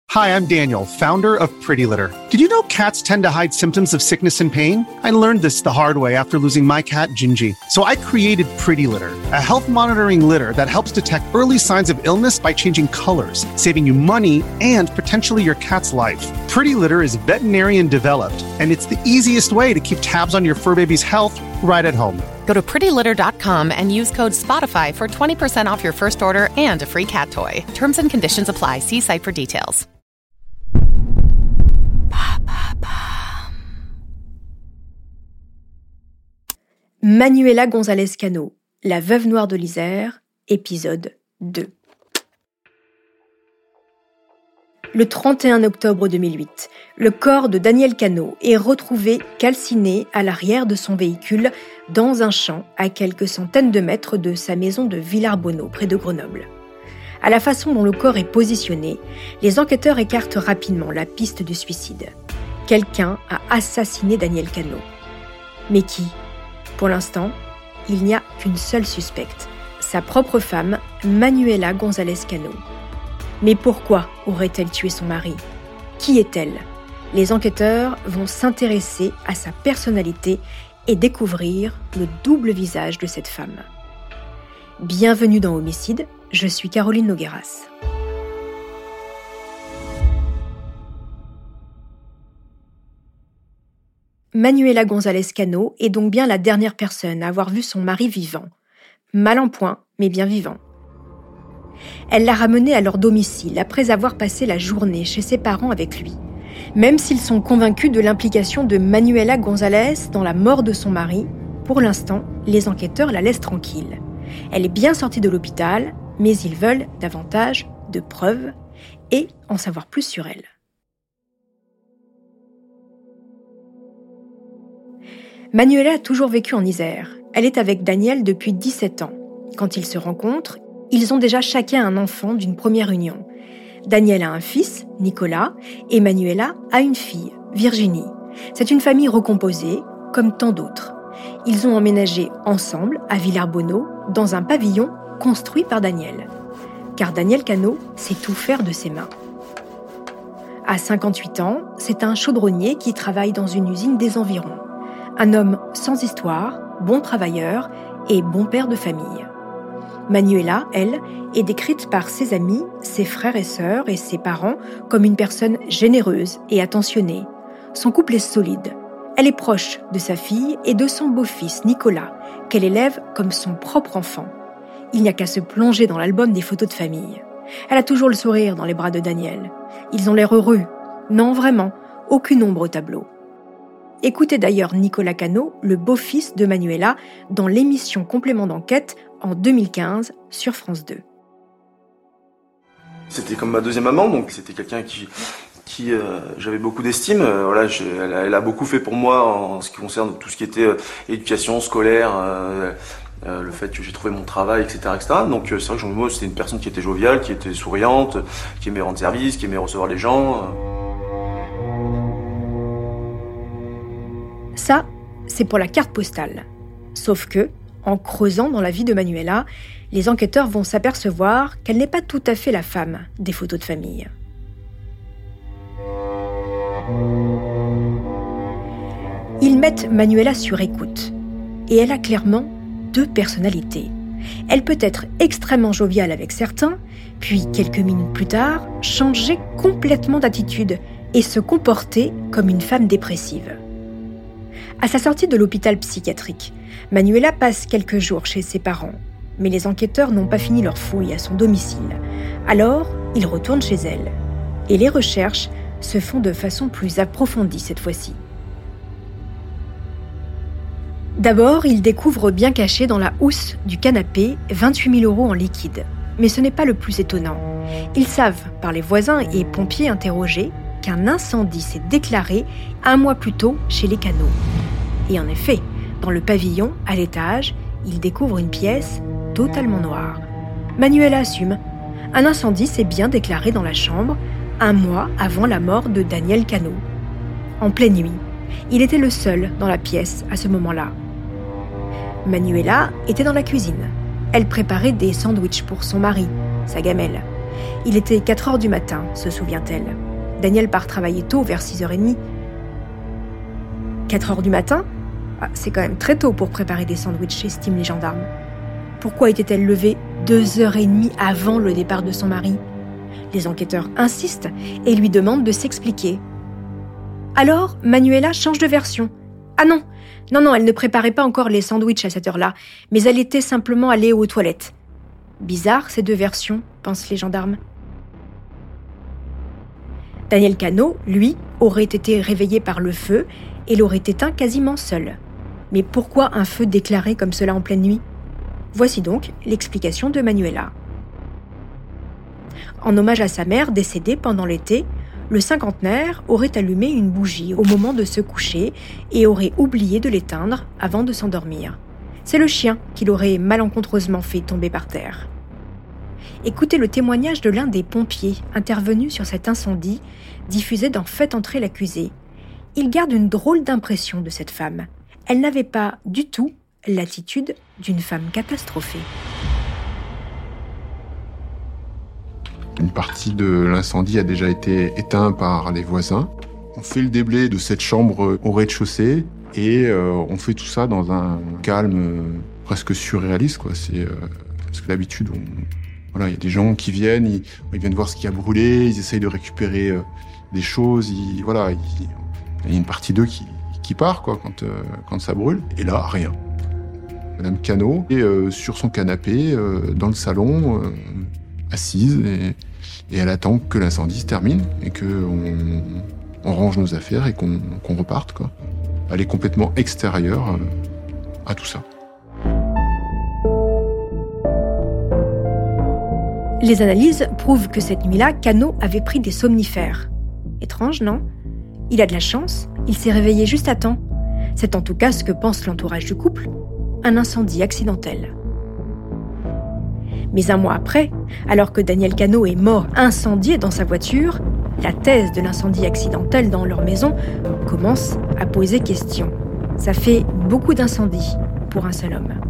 Hi, I'm Daniel, founder of Pretty Litter. Did you know cats tend to hide symptoms of sickness and pain? I learned this the hard way after losing my cat, Gingy. So I created Pretty Litter, a health monitoring litter that helps detect early signs of illness by changing colors, saving you money and potentially your cat's life. Pretty Litter is veterinarian developed, and it's the easiest way to keep tabs on your fur baby's health right at home. Go to prettylitter.com and use code SPOTIFY for 20% off your first order and a free cat toy. Terms and conditions apply. See site for details. Manuela González Cano, la veuve noire de l'Isère, épisode 2. Le 31 octobre 2008, le corps de Daniel Cano est retrouvé calciné à l'arrière de son véhicule dans un champ à quelques centaines de mètres de sa maison de Villars-Bonneau, près de Grenoble. À la façon dont le corps est positionné, les enquêteurs écartent rapidement la piste du suicide. Quelqu'un a assassiné Daniel Cano. Mais qui ? Pour l'instant, il n'y a qu'une seule suspecte, sa propre femme, Manuela González Cano. Mais pourquoi aurait-elle tué son mari ? Qui est-elle ? Les enquêteurs vont s'intéresser à sa personnalité et découvrir le double visage de cette femme. Bienvenue dans Homicide, je suis Caroline Nogueras. Manuela González Cano est donc bien la dernière personne à avoir vu son mari vivant. Mal en point, mais bien vivant. Elle l'a ramené à leur domicile après avoir passé la journée chez ses parents avec lui. Même s'ils sont convaincus de l'implication de Manuela González dans la mort de son mari, pour l'instant, les enquêteurs la laissent tranquille. Elle est bien sortie de l'hôpital, mais ils veulent davantage de preuves et en savoir plus sur elle. Manuela a toujours vécu en Isère. Elle est avec Daniel depuis 17 ans. Quand ils se rencontrent, ils ont déjà chacun un enfant d'une première union. Daniel a un fils, Nicolas, et Manuela a une fille, Virginie. C'est une famille recomposée, comme tant d'autres. Ils ont emménagé ensemble à Villars-Bonneau, dans un pavillon construit par Daniel. Car Daniel Cano sait tout faire de ses mains. À 58 ans, c'est un chaudronnier qui travaille dans une usine des environs. Un homme sans histoire, bon travailleur et bon père de famille. Manuela, elle, est décrite par ses amis, ses frères et sœurs et ses parents comme une personne généreuse et attentionnée. Son couple est solide. Elle est proche de sa fille et de son beau-fils, Nicolas, qu'elle élève comme son propre enfant. Il n'y a qu'à se plonger dans l'album des photos de famille. Elle a toujours le sourire dans les bras de Daniel. Ils ont l'air heureux. Non, vraiment, aucune ombre au tableau. Écoutez d'ailleurs Nicolas Cano, le beau-fils de Manuela, dans l'émission Complément d'enquête en 2015 sur France 2. C'était comme ma deuxième maman, donc c'était quelqu'un qui j'avais beaucoup d'estime. Elle a beaucoup fait pour moi en ce qui concerne tout ce qui était éducation scolaire, le fait que j'ai trouvé mon travail, etc. Donc c'est vrai que moi c'était une personne qui était joviale, qui était souriante, qui aimait rendre service, qui aimait recevoir les gens. Ça, c'est pour la carte postale. Sauf que, en creusant dans la vie de Manuela, les enquêteurs vont s'apercevoir qu'elle n'est pas tout à fait la femme des photos de famille. Ils mettent Manuela sur écoute. Et elle a clairement deux personnalités. Elle peut être extrêmement joviale avec certains, puis quelques minutes plus tard, changer complètement d'attitude et se comporter comme une femme dépressive. À sa sortie de l'hôpital psychiatrique, Manuela passe quelques jours chez ses parents, mais les enquêteurs n'ont pas fini leur fouille à son domicile. Alors, ils retournent chez elle. Et les recherches se font de façon plus approfondie cette fois-ci. D'abord, ils découvrent bien caché dans la housse du canapé 28 000 € en liquide. Mais ce n'est pas le plus étonnant. Ils savent, par les voisins et pompiers interrogés, qu'un incendie s'est déclaré 1 mois plus tôt chez les Cano. Et en effet, dans le pavillon, à l'étage, ils découvrent une pièce totalement noire. Manuela assume. Un incendie s'est bien déclaré dans la chambre 1 mois avant la mort de Daniel Cano. En pleine nuit, il était le seul dans la pièce à ce moment-là. Manuela était dans la cuisine. Elle préparait des sandwichs pour son mari, sa gamelle. Il était 4h du matin, se souvient-elle. Daniel part travailler tôt, vers 6h30. 4h du matin ? C'est quand même très tôt pour préparer des sandwichs, estiment les gendarmes. Pourquoi était-elle levée 2h30 avant le départ de son mari ? Les enquêteurs insistent et lui demandent de s'expliquer. Alors, Manuela change de version. Ah non, elle ne préparait pas encore les sandwichs à cette heure-là, mais elle était simplement allée aux toilettes. Bizarre, ces deux versions, pensent les gendarmes. Daniel Cano, lui, aurait été réveillé par le feu et l'aurait éteint quasiment seul. Mais pourquoi un feu déclaré comme cela en pleine nuit ? Voici donc l'explication de Manuela. En hommage à sa mère décédée pendant l'été, le cinquantenaire aurait allumé une bougie au moment de se coucher et aurait oublié de l'éteindre avant de s'endormir. C'est le chien qui l'aurait malencontreusement fait tomber par terre. Écoutez le témoignage de l'un des pompiers intervenus sur cet incendie, diffusé dans Faites entrer l'accusé. Il garde une drôle d'impression de cette femme. Elle n'avait pas du tout l'attitude d'une femme catastrophée. Une partie de l'incendie a déjà été éteinte par les voisins. On fait le déblai de cette chambre au rez-de-chaussée et on fait tout ça dans un calme presque surréaliste, quoi. Parce que d'habitude, il y a des gens qui viennent, ils viennent voir ce qui a brûlé, ils essayent de récupérer des choses. Il y a une partie d'eux qui part, quoi, quand ça brûle. Et là, rien. Madame Cano est sur son canapé dans le salon, assise, et elle attend que l'incendie se termine et qu'on range nos affaires et qu'on reparte, quoi. Elle est complètement extérieure à tout ça. Les analyses prouvent que cette nuit-là, Cano avait pris des somnifères. Étrange, non ? Il a de la chance, il s'est réveillé juste à temps. C'est en tout cas ce que pense l'entourage du couple. Un incendie accidentel. Mais un mois après, alors que Daniel Cano est mort incendié dans sa voiture, la thèse de l'incendie accidentel dans leur maison commence à poser question. Ça fait beaucoup d'incendies pour un seul homme.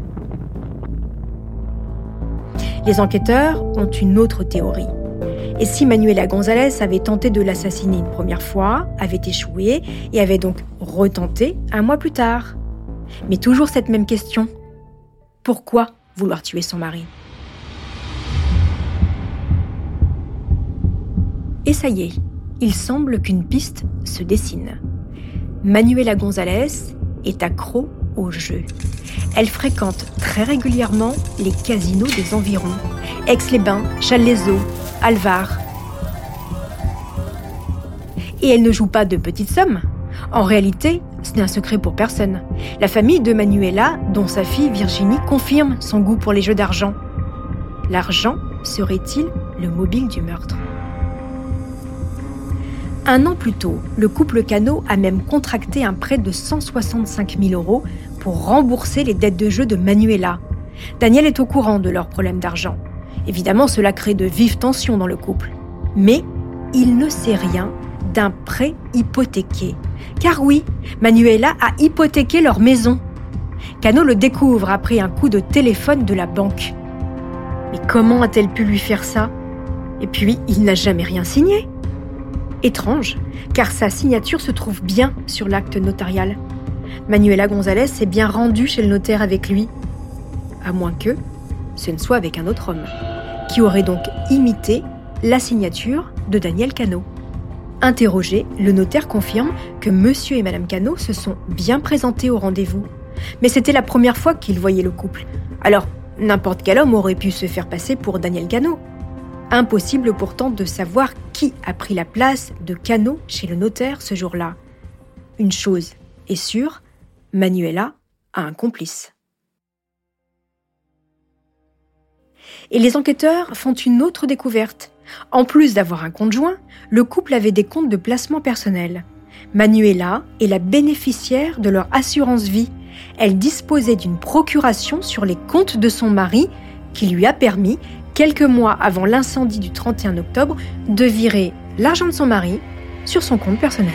Les enquêteurs ont une autre théorie. Et si Manuela González avait tenté de l'assassiner une première fois, avait échoué et avait donc retenté un mois plus tard ? Mais toujours cette même question. Pourquoi vouloir tuer son mari ? Et ça y est, il semble qu'une piste se dessine. Manuela González est accro au jeu. Elle fréquente très régulièrement les casinos des environs. Aix-les-Bains, Challes-les-Eaux, Alvar. Et elle ne joue pas de petites sommes. En réalité, ce n'est un secret pour personne. La famille de Manuela, dont sa fille Virginie, confirme son goût pour les jeux d'argent. L'argent serait-il le mobile du meurtre ? 1 an plus tôt, le couple Cano a même contracté un prêt de 165 000 € pour rembourser les dettes de jeu de Manuela. Daniel est au courant de leurs problèmes d'argent. Évidemment, cela crée de vives tensions dans le couple. Mais il ne sait rien d'un prêt hypothéqué. Car oui, Manuela a hypothéqué leur maison. Cano le découvre après un coup de téléphone de la banque. Mais comment a-t-elle pu lui faire ça ? Et puis, il n'a jamais rien signé. Étrange, car sa signature se trouve bien sur l'acte notarial. Manuela González s'est bien rendue chez le notaire avec lui. À moins que ce ne soit avec un autre homme, qui aurait donc imité la signature de Daniel Cano. Interrogé, le notaire confirme que monsieur et madame Cano se sont bien présentés au rendez-vous. Mais c'était la première fois qu'ils voyaient le couple. Alors, n'importe quel homme aurait pu se faire passer pour Daniel Cano. Impossible pourtant de savoir qui a pris la place de Cano chez le notaire ce jour-là. Une chose est sûre, Manuela a un complice. Et les enquêteurs font une autre découverte. En plus d'avoir un compte joint, le couple avait des comptes de placement personnel. Manuela est la bénéficiaire de leur assurance vie. Elle disposait d'une procuration sur les comptes de son mari qui lui a permis, quelques mois avant l'incendie du 31 octobre, de virer l'argent de son mari sur son compte personnel.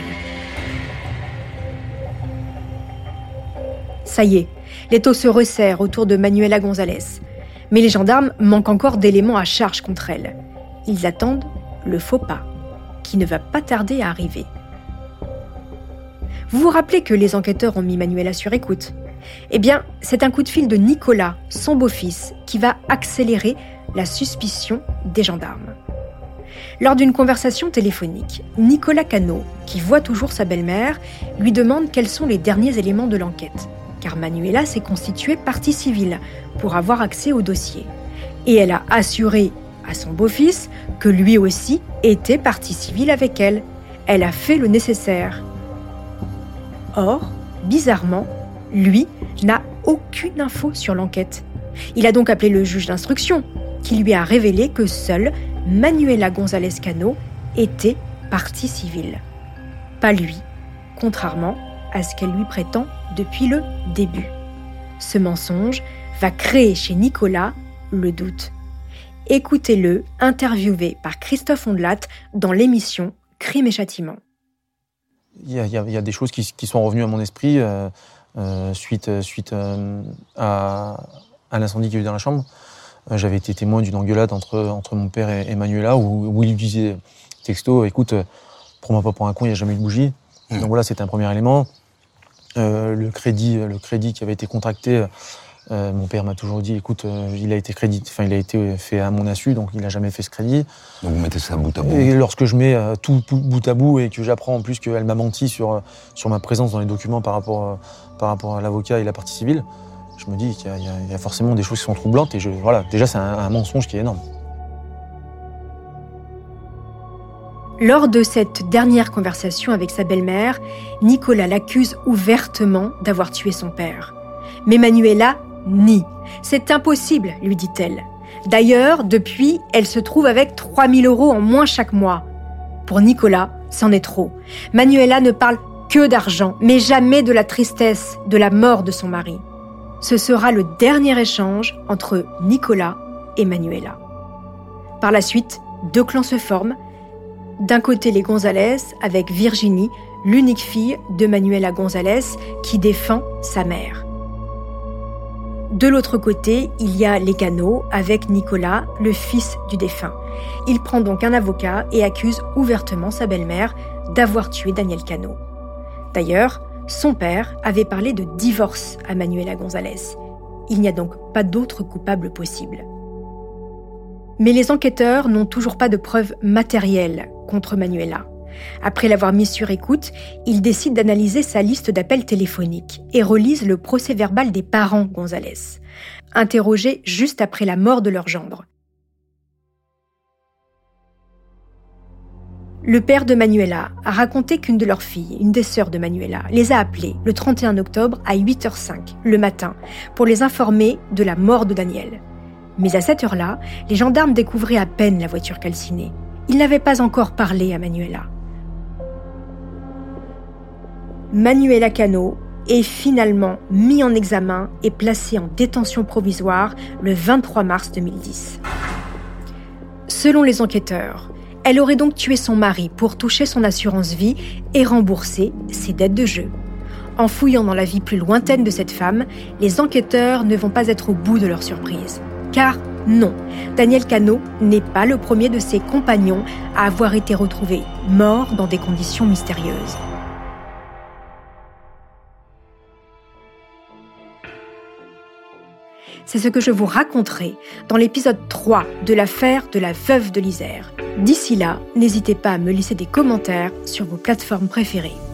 Ça y est, l'étau se resserre autour de Manuela González. Mais les gendarmes manquent encore d'éléments à charge contre elle. Ils attendent le faux pas, qui ne va pas tarder à arriver. Vous vous rappelez que les enquêteurs ont mis Manuela sur écoute ? Eh bien, c'est un coup de fil de Nicolas, son beau-fils, qui va accélérer la suspicion des gendarmes. Lors d'une conversation téléphonique, Nicolas Cano, qui voit toujours sa belle-mère, lui demande quels sont les derniers éléments de l'enquête, car Manuela s'est constituée partie civile pour avoir accès au dossier. Et elle a assuré à son beau-fils que lui aussi était partie civile avec elle. Elle a fait le nécessaire. Or, bizarrement, lui n'a aucune info sur l'enquête. Il a donc appelé le juge d'instruction, qui lui a révélé que seule Manuela González Cano était partie civile. Pas lui, contrairement à ce qu'elle lui prétend depuis le début. Ce mensonge va créer chez Nicolas le doute. Écoutez-le, interviewé par Christophe Ondelat dans l'émission Crime et Châtiment. Il y a des choses qui sont revenues à mon esprit suite à l'incendie qu'il y a eu dans la chambre. J'avais été témoin d'une engueulade entre mon père et Manuela où il lui disait texto, écoute, prends-moi pas pour un con, il n'y a jamais eu de bougie. Donc voilà, c'était un premier élément. Le crédit qui avait été contracté, mon père m'a toujours dit, écoute, il a été fait à mon insu, donc il n'a jamais fait ce crédit. Donc vous mettez ça bout à bout. Et lorsque je mets tout bout à bout et que j'apprends en plus qu'elle m'a menti sur ma présence dans les documents par rapport à l'avocat et la partie civile, je me dis qu'il y a forcément des choses qui sont troublantes et déjà c'est un mensonge qui est énorme. Lors de cette dernière conversation avec sa belle-mère, Nicolas l'accuse ouvertement d'avoir tué son père. Mais Manuela nie. C'est impossible, lui dit-elle. D'ailleurs, depuis, elle se trouve avec 3 000 € en moins chaque mois. Pour Nicolas, c'en est trop. Manuela ne parle que d'argent, mais jamais de la tristesse, de la mort de son mari. Ce sera le dernier échange entre Nicolas et Manuela. Par la suite, 2 clans se forment. D'un côté, les González, avec Virginie, l'unique fille de Manuela González, qui défend sa mère. De l'autre côté, il y a les Cano, avec Nicolas, le fils du défunt. Il prend donc un avocat et accuse ouvertement sa belle-mère d'avoir tué Daniel Cano. D'ailleurs, son père avait parlé de divorce à Manuela González. Il n'y a donc pas d'autre coupable possible. Mais les enquêteurs n'ont toujours pas de preuves matérielles contre Manuela. Après l'avoir mise sur écoute, ils décident d'analyser sa liste d'appels téléphoniques et relisent le procès-verbal des parents González, interrogés juste après la mort de leur gendre. Le père de Manuela a raconté qu'une de leurs filles, une des sœurs de Manuela, les a appelés le 31 octobre à 8h05, le matin, pour les informer de la mort de Daniel. Mais à cette heure-là, les gendarmes découvraient à peine la voiture calcinée. Ils n'avaient pas encore parlé à Manuela. Manuela Cano est finalement mis en examen et placée en détention provisoire le 23 mars 2010. Selon les enquêteurs, elle aurait donc tué son mari pour toucher son assurance vie et rembourser ses dettes de jeu. En fouillant dans la vie plus lointaine de cette femme, les enquêteurs ne vont pas être au bout de leur surprise. Car non, Daniel Cano n'est pas le premier de ses compagnons à avoir été retrouvé mort dans des conditions mystérieuses. C'est ce que je vous raconterai dans l'épisode 3 de l'affaire de la veuve de l'Isère. D'ici là, n'hésitez pas à me laisser des commentaires sur vos plateformes préférées.